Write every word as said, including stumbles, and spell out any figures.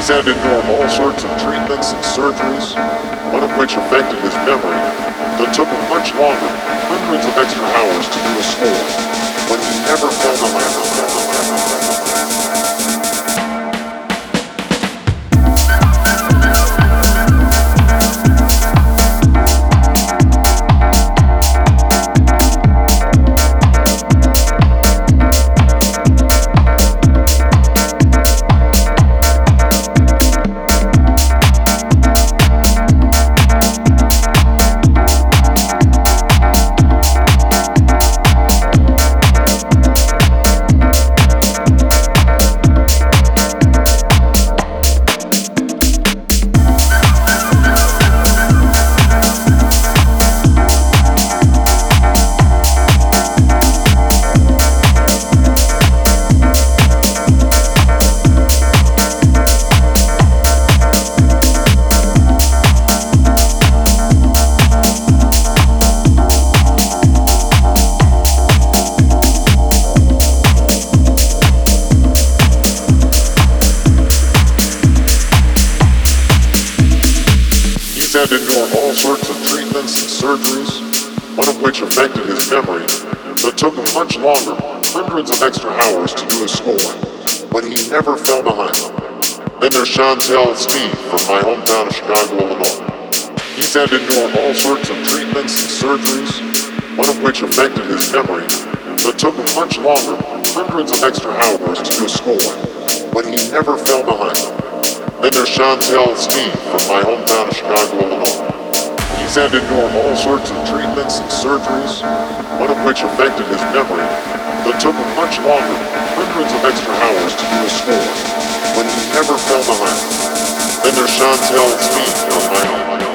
He's had to endure all sorts of treatments and surgeries, one of which affected his memory, that took him much longer, hundreds of extra hours to do a score, but he never fell the land. He's had to endure all sorts of treatments and surgeries, one of which affected his memory, that took him much longer, hundreds of extra hours to do his score, but he never fell behind. Then there's Chantel Steve from my hometown of Chicago, Illinois. He's had to endure all sorts of treatments and surgeries, one of which affected his memory, that took him much longer, hundreds of extra hours to do his score, but he never fell behind. Then there's Chantel Steve from my hometown of Chicago, Illinois. He's had to endure all sorts of treatments and surgeries, one of which affected his memory, that took him much longer, hundreds of extra hours to do his score, but he never fell behind. Then there's Chantel Steve from my hometown.